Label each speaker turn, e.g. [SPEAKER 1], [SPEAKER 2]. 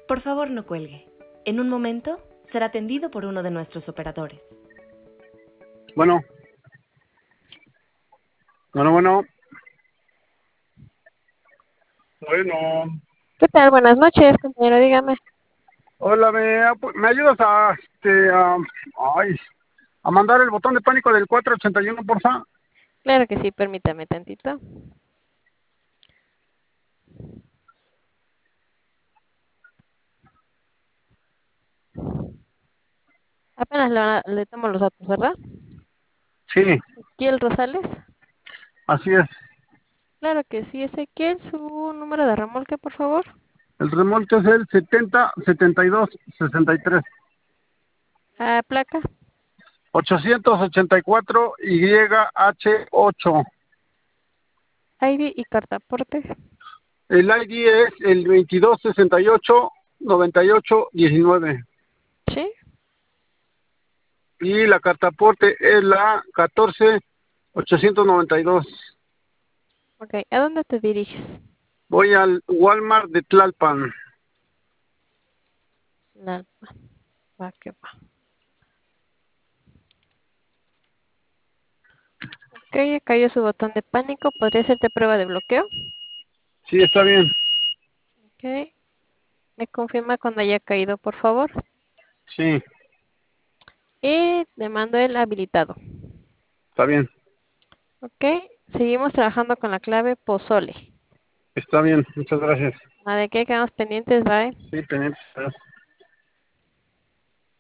[SPEAKER 1] Por favor, no cuelgue. En un momento será atendido por uno de nuestros operadores.
[SPEAKER 2] Bueno, bueno. Bueno.
[SPEAKER 3] ¿Qué tal? Buenas noches, compañero, dígame.
[SPEAKER 2] Hola, ¿me ayudas ay, a mandar el botón de pánico del 481, porfa?
[SPEAKER 3] Claro que sí, permítame tantito. Apenas le tomo los datos, ¿verdad?
[SPEAKER 2] Sí,
[SPEAKER 3] Ezequiel Rosales.
[SPEAKER 2] así es.
[SPEAKER 3] Claro que sí, Ezequiel, su número de remolque, por favor.
[SPEAKER 2] El remolque es el 707263.
[SPEAKER 3] Placa,
[SPEAKER 2] 884 YH8.
[SPEAKER 3] ID y cartaporte.
[SPEAKER 2] El ID es el 22689819.
[SPEAKER 3] ¿Sí?
[SPEAKER 2] Y la cartaporte es la 14892.
[SPEAKER 3] Ok, ¿a dónde te diriges?
[SPEAKER 2] Voy al Walmart de Tlalpan.
[SPEAKER 3] Lalpa, va que va. Ok, ya cayó su botón de pánico. ¿Podría hacerte prueba de bloqueo?
[SPEAKER 2] Sí, está bien.
[SPEAKER 3] Ok, me confirma cuando haya caído, por favor.
[SPEAKER 2] Sí,
[SPEAKER 3] Y le mando el habilitado.
[SPEAKER 2] está bien.
[SPEAKER 3] Ok, seguimos trabajando con la clave pozole.
[SPEAKER 2] Está bien. Muchas gracias.
[SPEAKER 3] ¿De qué quedamos pendientes? Bye.
[SPEAKER 2] Sí, pendientes.